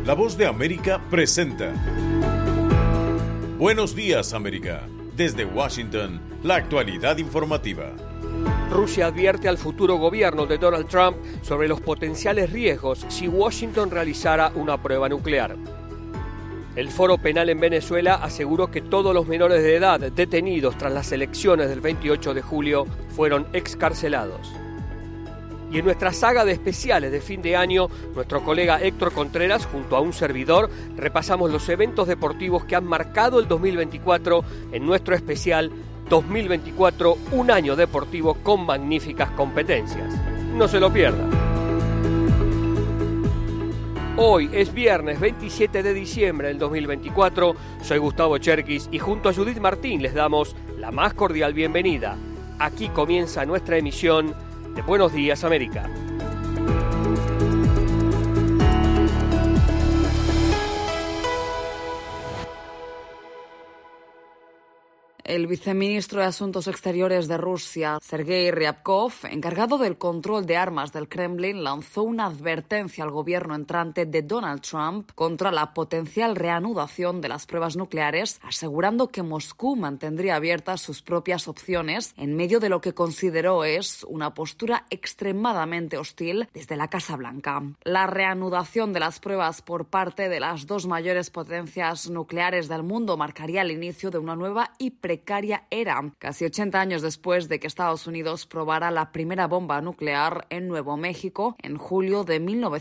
La Voz de América presenta Buenos Días, América. Desde Washington, la actualidad informativa. Rusia advierte al futuro gobierno de Donald Trump sobre los potenciales riesgos si Washington realizara una prueba nuclear. El Foro Penal en Venezuela aseguró que todos los menores de edad detenidos tras las elecciones del 28 de julio fueron excarcelados. Y en nuestra saga de especiales de fin de año, nuestro colega Héctor Contreras, junto a un servidor, repasamos los eventos deportivos que han marcado el 2024 en nuestro especial 2024, un año deportivo con magníficas competencias. No se lo pierda. Hoy es viernes 27 de diciembre del 2024, soy Gustavo Cherkis y junto a Judith Martín les damos la más cordial bienvenida. Aquí comienza nuestra emisión de Buenos Días, América. El viceministro de Asuntos Exteriores de Rusia, Sergei Ryabkov, encargado del control de armas del Kremlin, lanzó una advertencia al gobierno entrante de Donald Trump contra la potencial reanudación de las pruebas nucleares, asegurando que Moscú mantendría abiertas sus propias opciones en medio de lo que consideró es una postura extremadamente hostil desde la Casa Blanca. La reanudación de las pruebas por parte de las dos mayores potencias nucleares del mundo marcaría el inicio de una nueva y precaria era, casi 80 años después de que Estados Unidos probara la primera bomba nuclear en Nuevo México en julio de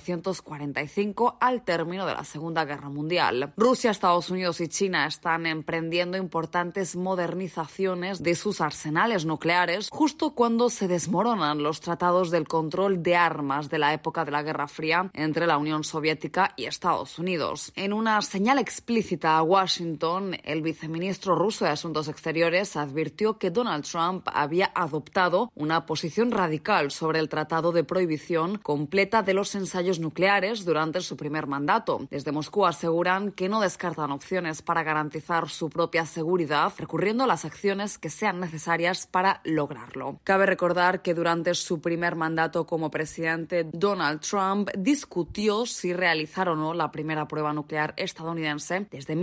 1945, al término de la Segunda Guerra Mundial. Rusia, Estados Unidos y China están emprendiendo importantes modernizaciones de sus arsenales nucleares justo cuando se desmoronan los tratados del control de armas de la época de la Guerra Fría entre la Unión Soviética y Estados Unidos. En una señal explícita a Washington, el viceministro ruso de Asuntos Exteriores advirtió que Donald Trump había adoptado una posición radical sobre el tratado de prohibición completa de los ensayos nucleares durante su primer mandato. Desde Moscú aseguran que no descartan opciones para garantizar su propia seguridad, recurriendo a las acciones que sean necesarias para lograrlo. Cabe recordar que durante su primer mandato como presidente, Donald Trump discutió si realizar o no la primera prueba nuclear estadounidense desde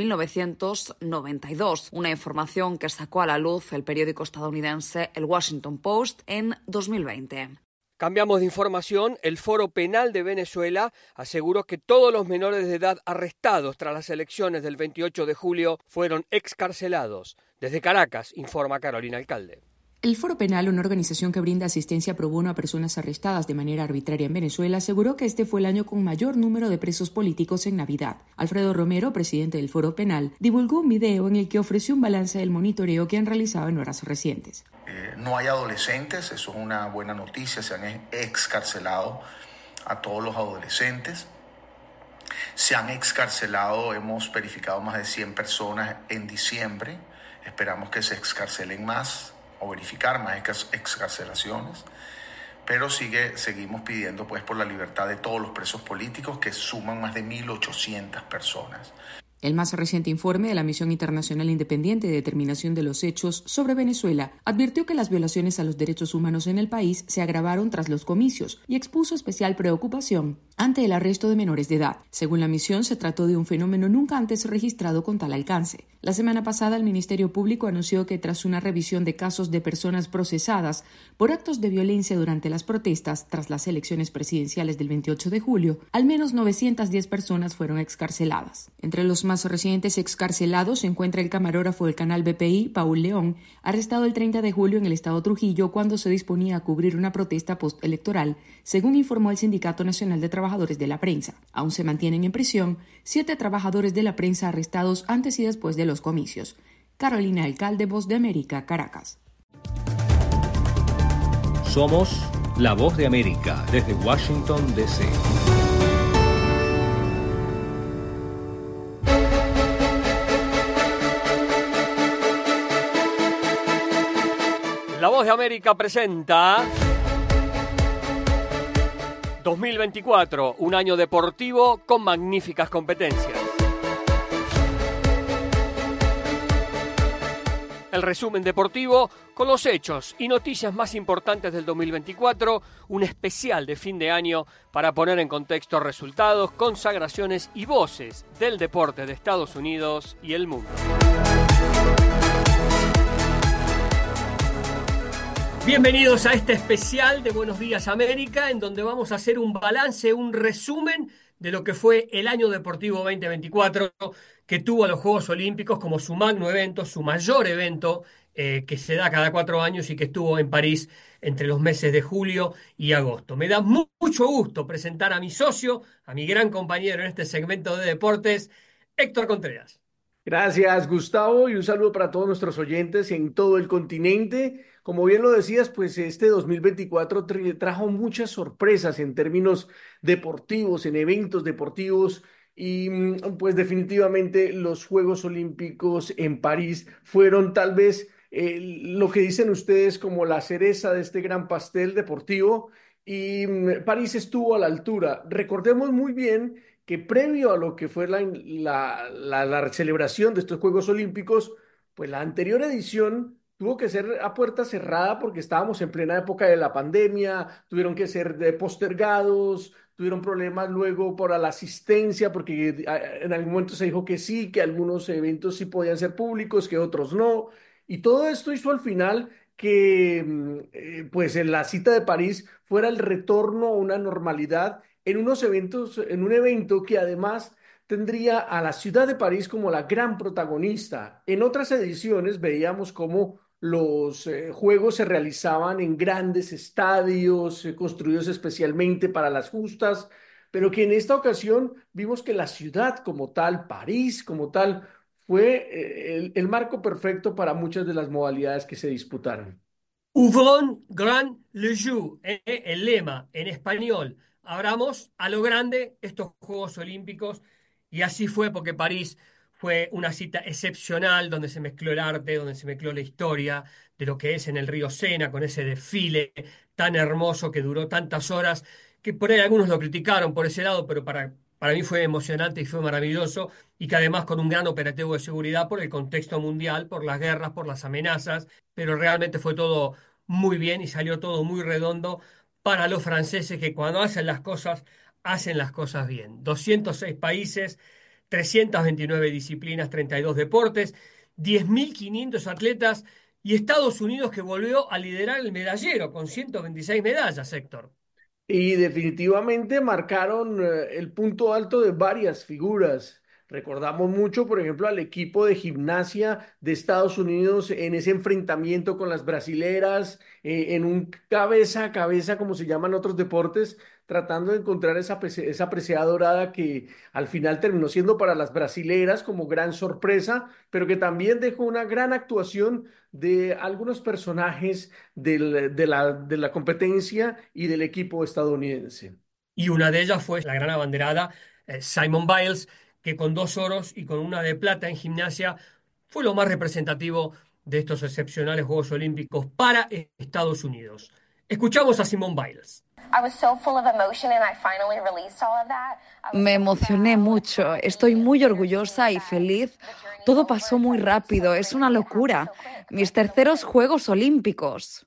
1992, una información que sacó a la luz el periódico estadounidense El Washington Post en 2020. Cambiamos de información. El Foro Penal de Venezuela aseguró que todos los menores de edad arrestados tras las elecciones del 28 de julio fueron excarcelados. Desde Caracas, informa Carolina Alcalde. El Foro Penal, una organización que brinda asistencia pro bono a personas arrestadas de manera arbitraria en Venezuela, aseguró que este fue el año con mayor número de presos políticos en Navidad. Alfredo Romero, presidente del Foro Penal, divulgó un video en el que ofreció un balance del monitoreo que han realizado en horas recientes. No hay adolescentes, eso es una buena noticia, se han excarcelado a todos los adolescentes. Se han excarcelado, hemos verificado más de 100 personas en diciembre, esperamos que se excarcelen más o verificar más excarcelaciones, pero seguimos pidiendo pues por la libertad de todos los presos políticos, que suman más de 1.800 personas. El más reciente informe de la Misión Internacional Independiente de Determinación de los Hechos sobre Venezuela advirtió que las violaciones a los derechos humanos en el país se agravaron tras los comicios y expuso especial preocupación ante el arresto de menores de edad. Según la misión, se trató de un fenómeno nunca antes registrado con tal alcance. La semana pasada, el Ministerio Público anunció que tras una revisión de casos de personas procesadas por actos de violencia durante las protestas tras las elecciones presidenciales del 28 de julio, al menos 910 personas fueron excarceladas. Entre los más recientes excarcelados se encuentra el camarógrafo del canal BPI, Paul León, arrestado el 30 de julio en el estado Trujillo cuando se disponía a cubrir una protesta postelectoral, según informó el Sindicato Nacional de Trabajadores de la Prensa. Aún se mantienen en prisión 7 trabajadores de la prensa arrestados antes y después de los comicios. Carolina Alcalde, Voz de América, Caracas. Somos la Voz de América desde Washington, D.C. La Voz de América presenta 2024, un año deportivo con magníficas competencias. El resumen deportivo con los hechos y noticias más importantes del 2024, un especial de fin de año para poner en contexto resultados, consagraciones y voces del deporte de Estados Unidos y el mundo. Bienvenidos a este especial de Buenos Días América, en donde vamos a hacer un balance, un resumen de lo que fue el año deportivo 2024, que tuvo a los Juegos Olímpicos como su magno evento, su mayor evento, que se da cada 4 años y que estuvo en París entre los meses de julio y agosto. Me da mucho gusto presentar a mi socio, a mi gran compañero en este segmento de deportes, Héctor Contreras. Gracias, Gustavo, y un saludo para todos nuestros oyentes en todo el continente. Como bien lo decías, pues este 2024 trajo muchas sorpresas en términos deportivos, en eventos deportivos, y pues definitivamente los Juegos Olímpicos en París fueron tal vez lo que dicen ustedes como la cereza de este gran pastel deportivo, y París estuvo a la altura. Recordemos muy bien que previo a lo que fue la celebración de estos Juegos Olímpicos, pues la anterior edición tuvo que ser a puerta cerrada porque estábamos en plena época de la pandemia, tuvieron que ser postergados, tuvieron problemas luego por la asistencia, porque en algún momento se dijo que sí, que algunos eventos sí podían ser públicos, que otros no, y todo esto hizo al final que pues en la cita de París fuera el retorno a una normalidad en unos eventos, en un evento que además tendría a la ciudad de París como la gran protagonista. En otras ediciones veíamos cómo los juegos se realizaban en grandes estadios, construidos especialmente para las justas, pero que en esta ocasión vimos que la ciudad como tal, París como tal, fue el marco perfecto para muchas de las modalidades que se disputaron. Ouvrons grand le jeu, el lema en español. Abramos a lo grande estos Juegos Olímpicos, y así fue, porque París fue una cita excepcional donde se mezcló el arte, donde se mezcló la historia de lo que es en el río Sena, con ese desfile tan hermoso que duró tantas horas, que por ahí algunos lo criticaron por ese lado, pero para mí fue emocionante y fue maravilloso, y que además con un gran operativo de seguridad por el contexto mundial, por las guerras, por las amenazas, pero realmente fue todo muy bien y salió todo muy redondo para los franceses, que cuando hacen las cosas bien. 206 países, 329 disciplinas, 32 deportes, 10.500 atletas, y Estados Unidos, que volvió a liderar el medallero con 126 medallas, Héctor. Y definitivamente marcaron el punto alto de varias figuras. Recordamos mucho, por ejemplo, al equipo de gimnasia de Estados Unidos en ese enfrentamiento con las brasileras, en un cabeza a cabeza, como se llaman otros deportes, tratando de encontrar esa presea dorada que al final terminó siendo para las brasileras como gran sorpresa, pero que también dejó una gran actuación de algunos personajes de la competencia y del equipo estadounidense. Y una de ellas fue la gran abanderada Simone Biles, que con 2 oros y con una de plata en gimnasia fue lo más representativo de estos excepcionales Juegos Olímpicos para Estados Unidos. Escuchamos a Simone Biles. Me emocioné mucho, estoy muy orgullosa y feliz. Todo pasó muy rápido, es una locura. Mis terceros Juegos Olímpicos.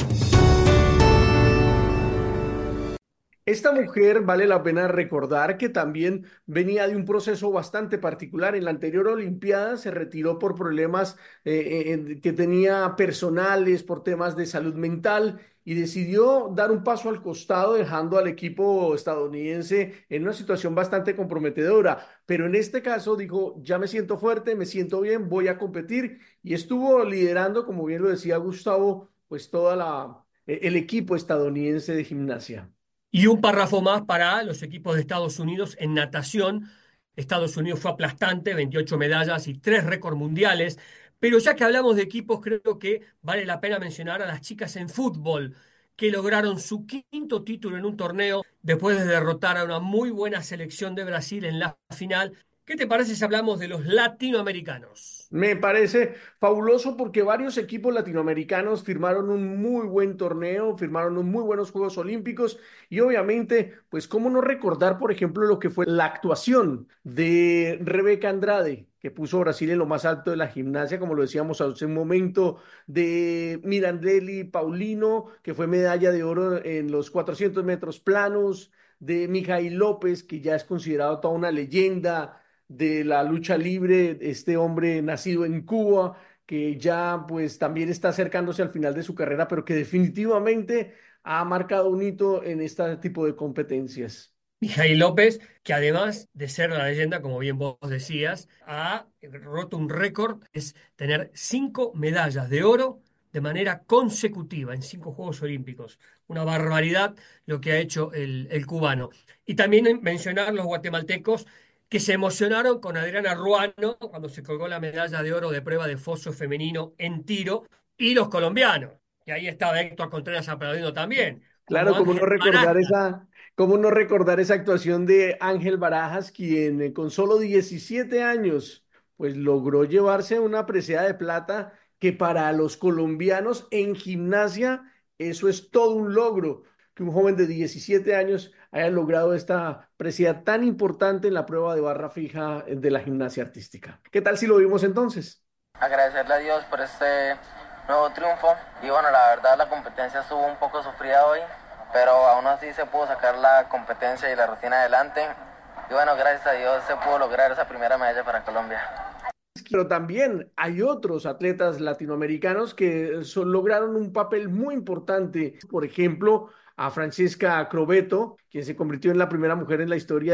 Esta mujer vale la pena recordar que también venía de un proceso bastante particular. En la anterior Olimpiada se retiró por problemas que tenía personales, por temas de salud mental, y decidió dar un paso al costado, dejando al equipo estadounidense en una situación bastante comprometedora. Pero en este caso dijo, ya me siento fuerte, me siento bien, voy a competir, y estuvo liderando, como bien lo decía Gustavo, pues el equipo estadounidense de gimnasia. Y un párrafo más para los equipos de Estados Unidos en natación. Estados Unidos fue aplastante, 28 medallas y 3 récords mundiales. Pero ya que hablamos de equipos, creo que vale la pena mencionar a las chicas en fútbol, que lograron su 5º título en un torneo después de derrotar a una muy buena selección de Brasil en la final. ¿Qué te parece si hablamos de los latinoamericanos? Me parece fabuloso porque varios equipos latinoamericanos firmaron un muy buen torneo, firmaron muy buenos Juegos Olímpicos, y obviamente, pues cómo no recordar, por ejemplo, lo que fue la actuación de Rebeca Andrade, que puso a Brasil en lo más alto de la gimnasia, como lo decíamos hace un momento, de Mirandelli Paulino, que fue medalla de oro en los 400 metros planos, de Mijail López, que ya es considerado toda una leyenda de la lucha libre, este hombre nacido en Cuba, que ya pues también está acercándose al final de su carrera, pero que definitivamente ha marcado un hito en este tipo de competencias. Mijail López, que además de ser la leyenda, como bien vos decías, ha roto un récord, es tener 5 medallas de oro de manera consecutiva en 5 Juegos Olímpicos. Una barbaridad lo que ha hecho el cubano. Y también mencionar los guatemaltecos que se emocionaron con Adriana Ruano cuando se colgó la medalla de oro de prueba de foso femenino en tiro, y los colombianos, que ahí estaba Héctor Contreras aplaudiendo también, Claro, como Ángel Baraja. cómo no recordar esa actuación de Ángel Barajas, quien con solo 17 años, pues logró llevarse una presea de plata que para los colombianos en gimnasia, eso es todo un logro, que un joven de 17 años haya logrado esta presea tan importante en la prueba de barra fija de la gimnasia artística. ¿Qué tal si lo vimos entonces? Agradecerle a Dios por este nuevo triunfo y bueno, la verdad la competencia estuvo un poco sufrida hoy, pero aún así se pudo sacar la competencia y la rutina adelante y bueno, gracias a Dios se pudo lograr esa primera medalla para Colombia. Pero también hay otros atletas latinoamericanos que lograron un papel muy importante. Por ejemplo, a Francesca Crobeto, quien se convirtió en la primera mujer en la historia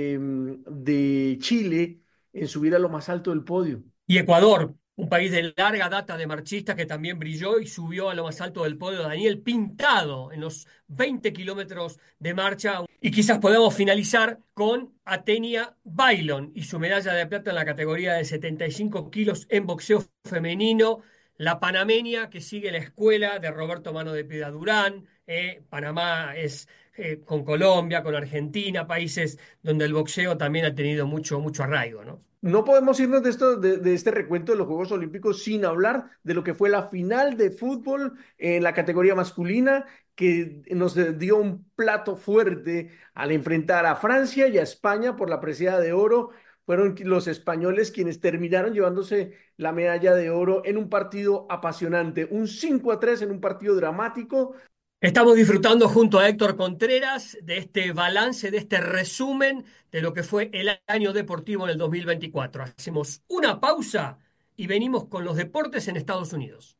de Chile en subir a lo más alto del podio. Y Ecuador, un país de larga data de marchistas que también brilló y subió a lo más alto del podio Daniel Pintado en los 20 kilómetros de marcha. Y quizás podamos finalizar con Atenia Bailon y su medalla de plata en la categoría de 75 kilos en boxeo femenino. La panameña que sigue la escuela de Roberto Mano de Piedad Durán. Panamá es con Colombia, con Argentina, países donde el boxeo también ha tenido mucho, mucho arraigo, ¿no? No podemos irnos de esto, de este recuento de los Juegos Olímpicos sin hablar de lo que fue la final de fútbol en la categoría masculina, que nos dio un plato fuerte al enfrentar a Francia y a España por la presea de oro. Fueron los españoles quienes terminaron llevándose la medalla de oro en un partido apasionante, un 5-3 en un partido dramático. Estamos disfrutando junto a Héctor Contreras de este balance, de este resumen de lo que fue el año deportivo en el 2024. Hacemos una pausa y venimos con los deportes en Estados Unidos.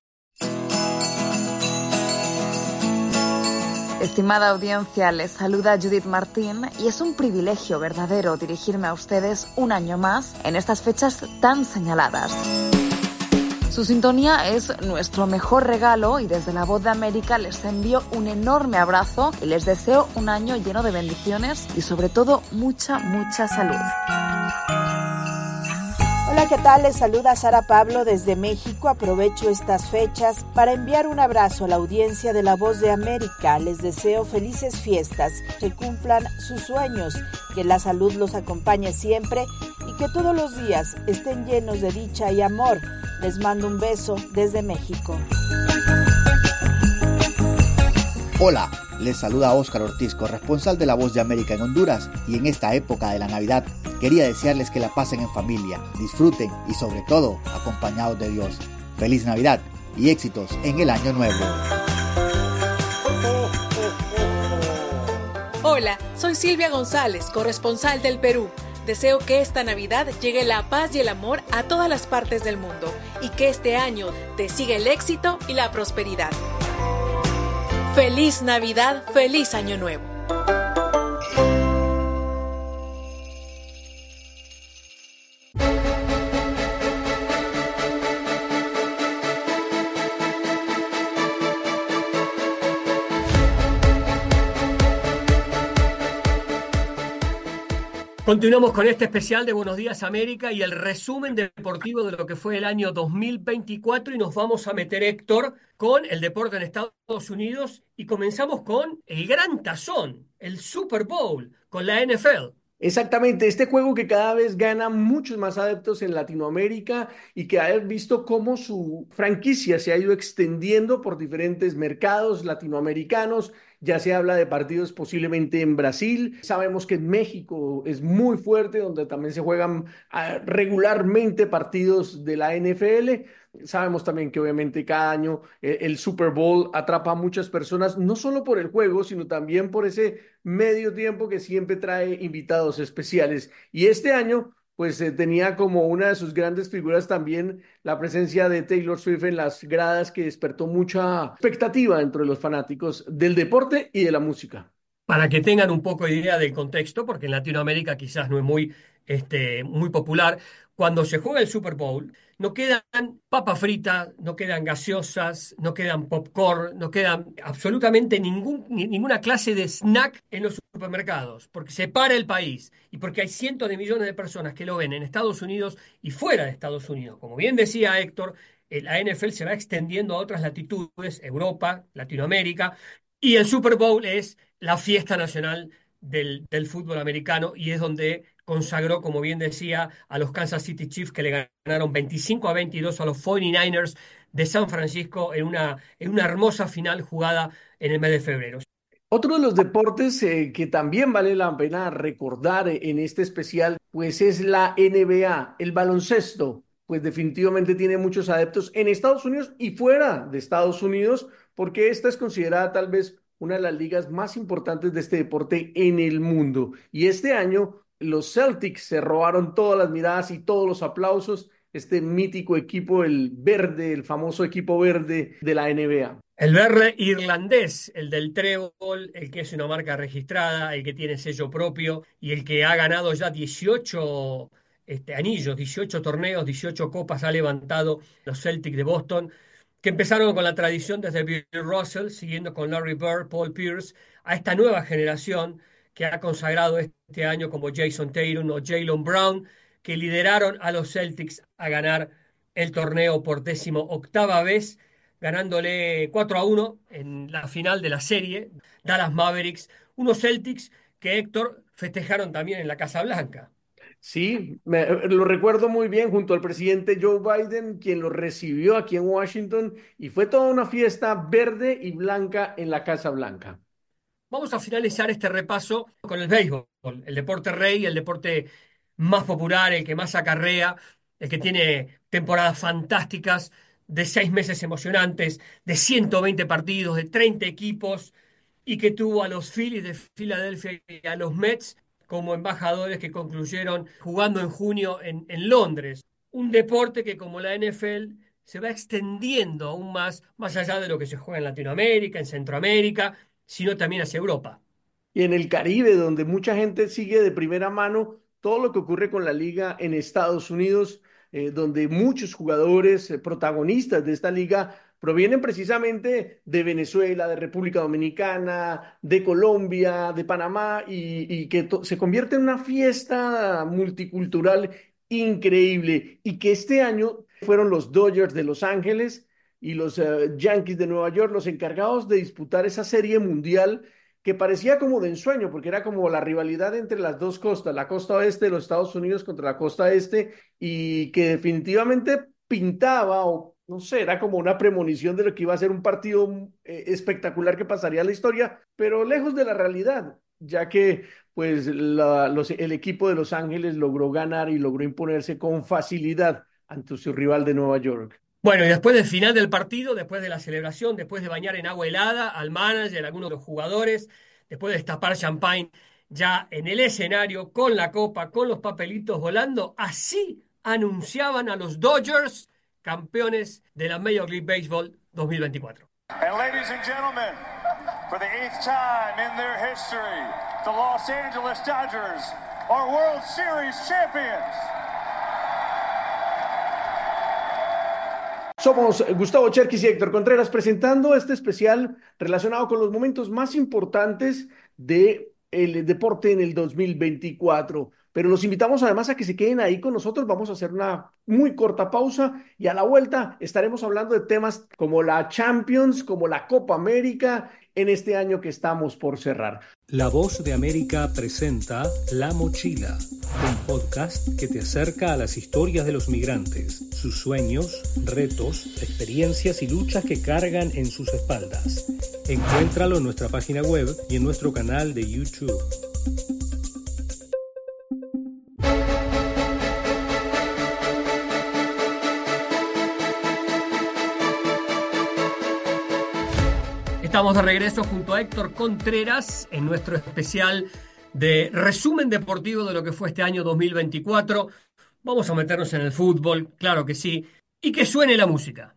Estimada audiencia, les saluda Judith Martín y es un privilegio verdadero dirigirme a ustedes un año más en estas fechas tan señaladas. Su sintonía es nuestro mejor regalo y desde La Voz de América les envío un enorme abrazo y les deseo un año lleno de bendiciones y sobre todo mucha, mucha salud. Hola, ¿qué tal? Les saluda Sara Pablo desde México. Aprovecho estas fechas para enviar un abrazo a la audiencia de La Voz de América. Les deseo felices fiestas, que cumplan sus sueños, que la salud los acompañe siempre y que todos los días estén llenos de dicha y amor. Les mando un beso desde México. Hola, les saluda Óscar Ortiz, corresponsal de La Voz de América en Honduras, y en esta época de la Navidad quería desearles que la pasen en familia, disfruten y sobre todo acompañados de Dios. Feliz Navidad y éxitos en el Año Nuevo. Hola, soy Silvia González, corresponsal del Perú. Deseo que esta Navidad llegue la paz y el amor a todas las partes del mundo y que este año te siga el éxito y la prosperidad. ¡Feliz Navidad! ¡Feliz Año Nuevo! Continuamos con este especial de Buenos Días América y el resumen deportivo de lo que fue el año 2024 y nos vamos a meter, Héctor, con el deporte en Estados Unidos y comenzamos con el gran tazón, el Super Bowl, con la NFL. Exactamente, este juego que cada vez gana muchos más adeptos en Latinoamérica y que ha visto cómo su franquicia se ha ido extendiendo por diferentes mercados latinoamericanos. ya se habla de partidos posiblemente en Brasil, sabemos que en México es muy fuerte, donde también se juegan regularmente partidos de la NFL. Sabemos también que obviamente cada año el Super Bowl atrapa a muchas personas, no solo por el juego, sino también por ese medio tiempo que siempre trae invitados especiales. Y este año, pues tenía como una de sus grandes figuras también la presencia de Taylor Swift en las gradas, que despertó mucha expectativa entre los fanáticos del deporte y de la música. Para que tengan un poco de idea del contexto, porque en Latinoamérica quizás no es muy popular, cuando se juega el Super Bowl, no quedan papas fritas, no quedan gaseosas, no quedan popcorn, no quedan absolutamente ninguna clase de snack en los supermercados, porque se para el país y porque hay cientos de millones de personas que lo ven en Estados Unidos y fuera de Estados Unidos. Como bien decía Héctor, la NFL se va extendiendo a otras latitudes, Europa, Latinoamérica, y el Super Bowl es la fiesta nacional del fútbol americano y es donde consagró, como bien decía, a los Kansas City Chiefs, que le ganaron 25-22 a los 49ers de San Francisco en una hermosa final jugada en el mes de febrero. Otro de los deportes que también vale la pena recordar en este especial, pues es la NBA, el baloncesto. Pues definitivamente tiene muchos adeptos en Estados Unidos y fuera de Estados Unidos, porque esta es considerada tal vez una de las ligas más importantes de este deporte en el mundo. Y este año los Celtics se robaron todas las miradas y todos los aplausos, este mítico equipo, el verde, el famoso equipo verde de la NBA. El verde irlandés, el del trébol, el que es una marca registrada, el que tiene sello propio y el que ha ganado ya 18 anillos, 18 torneos, 18 copas ha levantado los Celtics de Boston, que empezaron con la tradición desde Bill Russell, siguiendo con Larry Bird, Paul Pierce, a esta nueva generación que ha consagrado este año como Jason Tatum o Jaylen Brown, que lideraron a los Celtics a ganar el torneo por 18ª vez, ganándole 4-1 en la final de la serie, Dallas Mavericks, unos Celtics que Héctor festejaron también en la Casa Blanca. Sí, lo recuerdo muy bien junto al presidente Joe Biden, quien lo recibió aquí en Washington y fue toda una fiesta verde y blanca en la Casa Blanca. Vamos a finalizar este repaso con el béisbol, el deporte rey, el deporte más popular, el que más acarrea, el que tiene temporadas fantásticas de 6 meses emocionantes, de 120 partidos, de 30 equipos, y que tuvo a los Phillies de Filadelfia y a los Mets como embajadores que concluyeron jugando en junio en Londres. Un deporte que, como la NFL, se va extendiendo aún más allá de lo que se juega en Latinoamérica, en Centroamérica, sino también hacia Europa. Y en el Caribe, donde mucha gente sigue de primera mano todo lo que ocurre con la liga en Estados Unidos, donde muchos jugadores protagonistas de esta liga provienen precisamente de Venezuela, de República Dominicana, de Colombia, de Panamá, y que se convierte en una fiesta multicultural increíble. Y que este año fueron los Dodgers de Los Ángeles y los Yankees de Nueva York los encargados de disputar esa serie mundial que parecía como de ensueño, porque era como la rivalidad entre las dos costas, la costa oeste de los Estados Unidos contra la costa este, y que definitivamente pintaba, o no sé, era como una premonición de lo que iba a ser un partido espectacular que pasaría a la historia, pero lejos de la realidad, ya que pues el equipo de Los Ángeles logró ganar y logró imponerse con facilidad ante su rival de Nueva York. Bueno, y después del final del partido, después de la celebración, después de bañar en agua helada al manager, a algunos de los jugadores, después de destapar champagne ya en el escenario, con la copa, con los papelitos volando, así anunciaban a los Dodgers campeones de la Major League Baseball 2024. And ladies and gentlemen, for the 8th time in their history, the Los Angeles Dodgers are World Series champions. Somos Gustavo Cherkis y Héctor Contreras presentando este especial relacionado con los momentos más importantes del deporte en el 2024. pero los invitamos además a que se queden ahí con nosotros. Vamos a hacer una muy corta pausa y a la vuelta estaremos hablando de temas como la Champions, como la Copa América en este año que estamos por cerrar. La Voz de América presenta La Mochila, un podcast que te acerca a las historias de los migrantes, sus sueños, retos, experiencias y luchas que cargan en sus espaldas. Encuéntralo en nuestra página web y en nuestro canal de YouTube. Estamos de regreso junto a Héctor Contreras en nuestro especial de resumen deportivo de lo que fue este año 2024. Vamos a meternos en el fútbol, claro que sí, y que suene la música.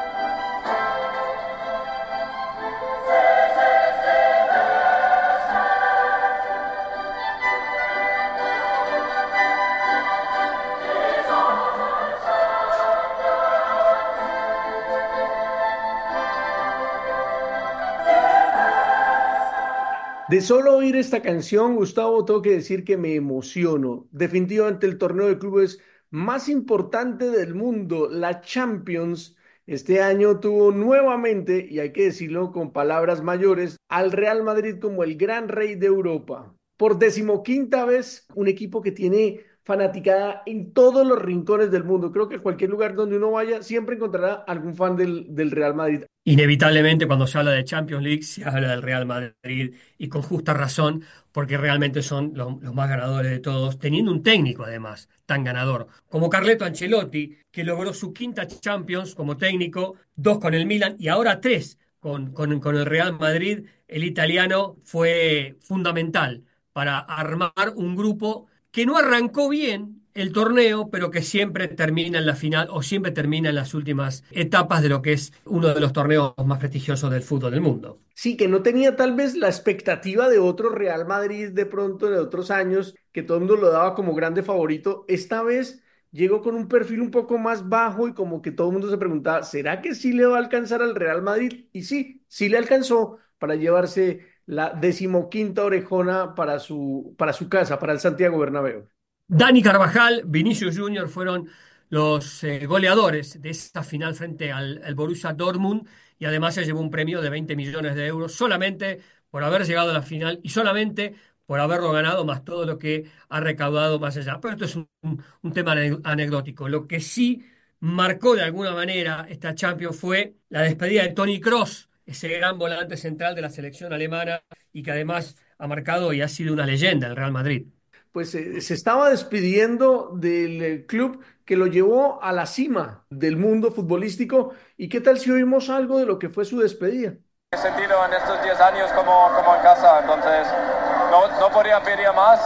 De solo oír esta canción, Gustavo, tengo que decir que me emociono. Definitivamente el torneo de clubes más importante del mundo, la Champions, este año tuvo nuevamente, y hay que decirlo con palabras mayores, al Real Madrid como el gran rey de Europa. Por 15ª vez, un equipo que tiene fanaticada en todos los rincones del mundo. Creo que en cualquier lugar donde uno vaya siempre encontrará algún fan del Real Madrid. Inevitablemente cuando se habla de Champions League se habla del Real Madrid y con justa razón porque realmente son los más ganadores de todos, teniendo un técnico además tan ganador como Carleto Ancelotti, que logró su 5ª Champions como técnico, 2 con el Milan y ahora 3 con el Real Madrid. El italiano fue fundamental para armar un grupo que no arrancó bien el torneo, pero que siempre termina en la final o siempre termina en las últimas etapas de lo que es uno de los torneos más prestigiosos del fútbol del mundo. Sí, que no tenía tal vez la expectativa de otro Real Madrid de pronto de otros años, que todo el mundo lo daba como grande favorito. Esta vez llegó con un perfil un poco más bajo y como que todo el mundo se preguntaba, ¿será que sí le va a alcanzar al Real Madrid? Y sí, sí le alcanzó para llevarse la 15ª orejona para su casa, para el Santiago Bernabéu. Dani Carvajal, Vinicius Junior fueron los goleadores de esta final frente al Borussia Dortmund y además se llevó un premio de 20 millones de euros solamente por haber llegado a la final y solamente por haberlo ganado, más todo lo que ha recaudado más allá. Pero esto es un tema anecdótico. Lo que sí marcó de alguna manera esta Champions fue la despedida de Toni Kroos, ese gran volante central de la selección alemana y que además ha marcado y ha sido una leyenda del Real Madrid. Pues se estaba despidiendo del club que lo llevó a la cima del mundo futbolístico. ¿Y qué tal si oímos algo de lo que fue su despedida? He sentido en estos 10 años como en casa, entonces no podría pedir más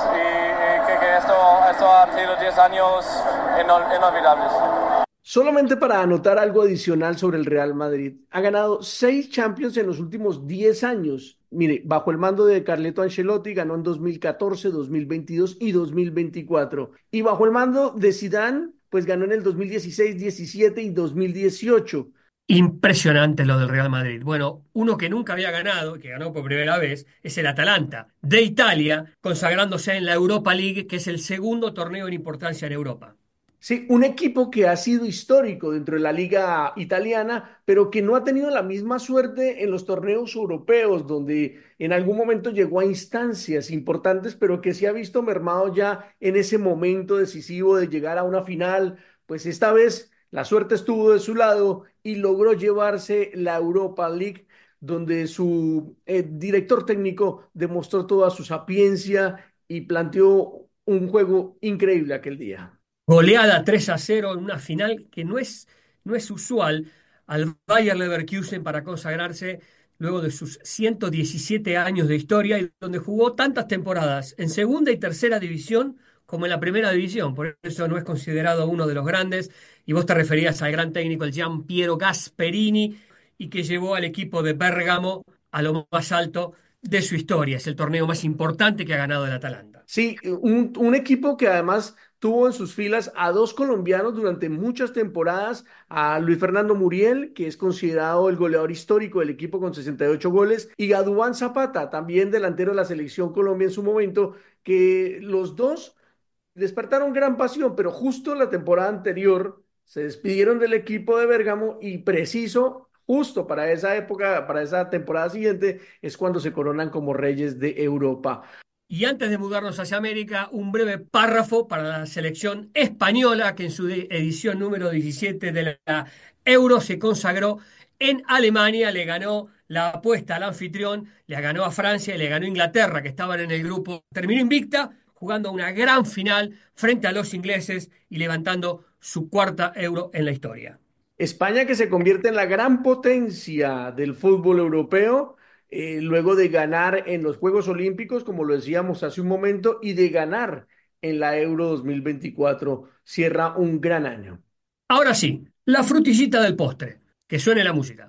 y que esto ha sido 10 años inolvidables. Solamente para anotar algo adicional sobre el Real Madrid, ha ganado 6 Champions en los últimos 10 años. Mire, bajo el mando de Carleto Ancelotti ganó en 2014, 2022 y 2024. Y bajo el mando de Zidane, pues ganó en el 2016, 17 y 2018. Impresionante lo del Real Madrid. Bueno, uno que nunca había ganado, que ganó por primera vez, es el Atalanta de Italia, consagrándose en la Europa League, que es el segundo torneo en importancia en Europa. Sí, un equipo que ha sido histórico dentro de la liga italiana, pero que no ha tenido la misma suerte en los torneos europeos, donde en algún momento llegó a instancias importantes, pero que se ha visto mermado ya en ese momento decisivo de llegar a una final. Pues esta vez la suerte estuvo de su lado y logró llevarse la Europa League, donde su director técnico demostró toda su sapiencia y planteó un juego increíble aquel día. Goleada 3-0 en una final que no es usual al Bayer Leverkusen para consagrarse luego de sus 117 años de historia y donde jugó tantas temporadas en segunda y tercera división como en la primera división. Por eso no es considerado uno de los grandes. Y vos te referías al gran técnico, el Gian Piero Gasperini, y que llevó al equipo de Bérgamo a lo más alto de su historia. Es el torneo más importante que ha ganado el Atalanta. Sí, un equipo que además tuvo en sus filas a 2 colombianos durante muchas temporadas, a Luis Fernando Muriel, que es considerado el goleador histórico del equipo con 68 goles, y a Duván Zapata, también delantero de la selección Colombia en su momento, que los dos despertaron gran pasión, pero justo la temporada anterior se despidieron del equipo de Bérgamo y justo para esa época, para esa temporada siguiente, es cuando se coronan como reyes de Europa. Y antes de mudarnos hacia América, un breve párrafo para la selección española que en su edición número 17 de la Euro se consagró en Alemania, le ganó la apuesta al anfitrión, le ganó a Francia y le ganó a Inglaterra, que estaban en el grupo. Terminó invicta, jugando una gran final frente a los ingleses y levantando su cuarta Euro en la historia. España, que se convierte en la gran potencia del fútbol europeo, luego de ganar en los Juegos Olímpicos, como lo decíamos hace un momento, y de ganar en la Euro 2024, cierra un gran año. Ahora sí, la frutillita del postre, que suene la música.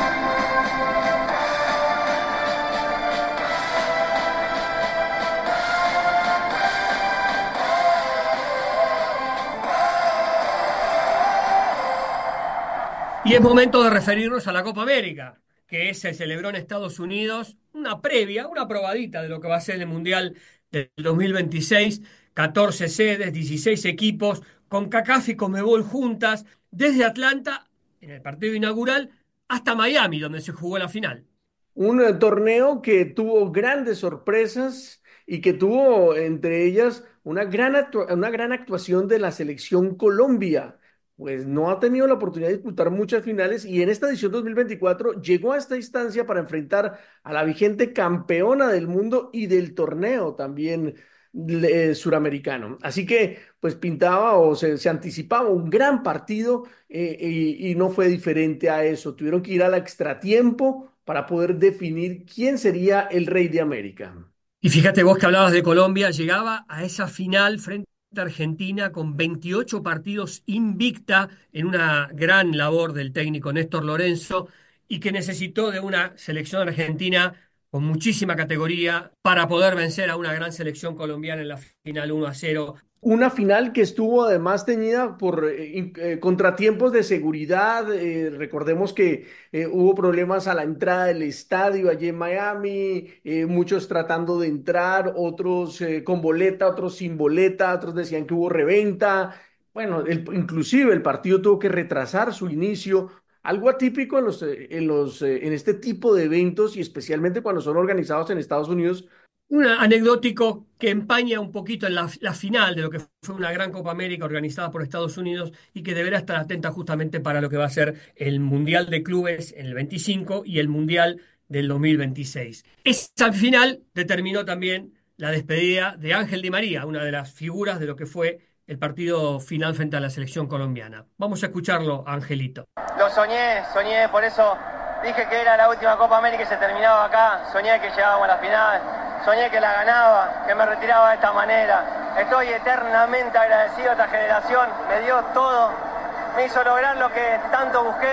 Y es momento de referirnos a la Copa América, que se celebró en Estados Unidos, una previa, una probadita de lo que va a ser el Mundial del 2026, 14 sedes, 16 equipos, CONCACAF y CONMEBOL juntas, desde Atlanta, en el partido inaugural, hasta Miami, donde se jugó la final. Un torneo que tuvo grandes sorpresas y que tuvo entre ellas una gran actuación de la selección Colombia. Pues no ha tenido la oportunidad de disputar muchas finales y en esta edición 2024 llegó a esta instancia para enfrentar a la vigente campeona del mundo y del torneo también suramericano. Así que pues pintaba o se anticipaba un gran partido y no fue diferente a eso. Tuvieron que ir al extratiempo para poder definir quién sería el rey de América. Y fíjate vos que hablabas de Colombia, llegaba a esa final frente a Argentina con 28 partidos invicta en una gran labor del técnico Néstor Lorenzo y que necesitó de una selección argentina con muchísima categoría para poder vencer a una gran selección colombiana en la final 1-0. Una final que estuvo además teñida por contratiempos de seguridad. Recordemos que hubo problemas a la entrada del estadio allí en Miami, muchos tratando de entrar, otros con boleta, otros sin boleta, otros decían que hubo reventa. Bueno, inclusive el partido tuvo que retrasar su inicio. Algo atípico en este tipo de eventos y especialmente cuando son organizados en Estados Unidos. Un anecdótico que empaña un poquito en la final de lo que fue una gran Copa América organizada por Estados Unidos y que deberá estar atenta justamente para lo que va a ser el Mundial de Clubes en el 25 y el Mundial del 2026. Esa final determinó también la despedida de Ángel Di María, una de las figuras de lo que fue el partido final frente a la selección colombiana. Vamos a escucharlo, Angelito. Lo soñé, por eso dije que era la última Copa América y se terminaba acá. Soñé que llegábamos a la final, soñé que la ganaba, que me retiraba de esta manera. Estoy eternamente agradecido a esta generación, me dio todo, me hizo lograr lo que tanto busqué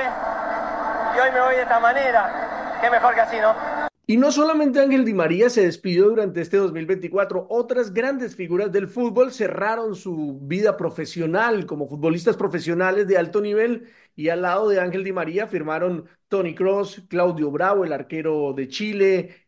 y hoy me voy de esta manera. Qué mejor que así, ¿no? Y no solamente Ángel Di María se despidió durante este 2024, otras grandes figuras del fútbol cerraron su vida profesional como futbolistas profesionales de alto nivel y al lado de Ángel Di María firmaron Toni Kroos, Claudio Bravo, el arquero de Chile,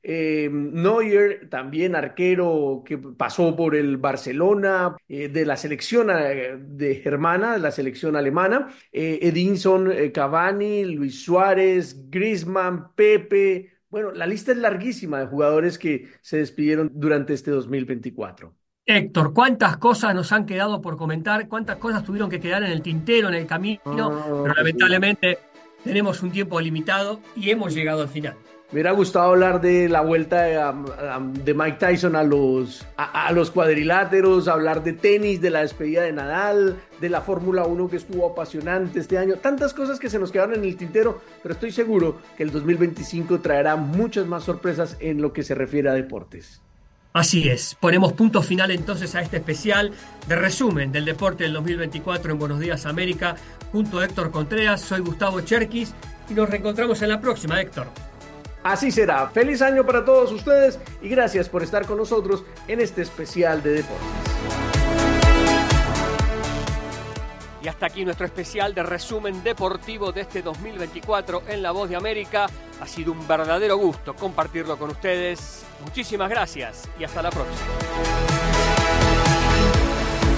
Neuer, también arquero que pasó por el Barcelona, de la selección de germana, de la selección alemana, Edinson Cavani, Luis Suárez, Griezmann, Pepe. Bueno, la lista es larguísima de jugadores que se despidieron durante este 2024. Héctor, ¿cuántas cosas nos han quedado por comentar? ¿Cuántas cosas tuvieron que quedar en el tintero, en el camino? Pero lamentablemente tenemos un tiempo limitado y hemos llegado al final. Me hubiera gustado hablar de la vuelta de Mike Tyson a los cuadriláteros, hablar de tenis, de la despedida de Nadal, de la Fórmula 1 que estuvo apasionante este año. Tantas cosas que se nos quedaron en el tintero, pero estoy seguro que el 2025 traerá muchas más sorpresas en lo que se refiere a deportes. Así es, ponemos punto final entonces a este especial de resumen del deporte del 2024 en Buenos Días América, junto a Héctor Contreras. Soy Gustavo Cherkis y nos reencontramos en la próxima, Héctor. Así será. Feliz año para todos ustedes y gracias por estar con nosotros en este especial de deportes. Y hasta aquí nuestro especial de resumen deportivo de este 2024 en La Voz de América. Ha sido un verdadero gusto compartirlo con ustedes. Muchísimas gracias y hasta la próxima.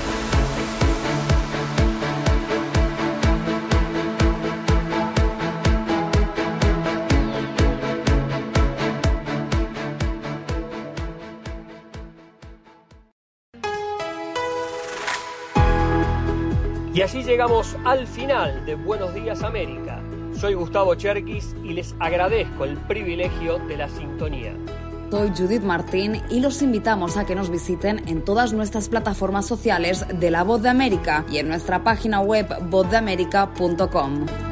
Y así llegamos al final de Buenos Días América. Soy Gustavo Cherkis y les agradezco el privilegio de la sintonía. Soy Judith Martín y los invitamos a que nos visiten en todas nuestras plataformas sociales de La Voz de América y en nuestra página web vozdeamerica.com.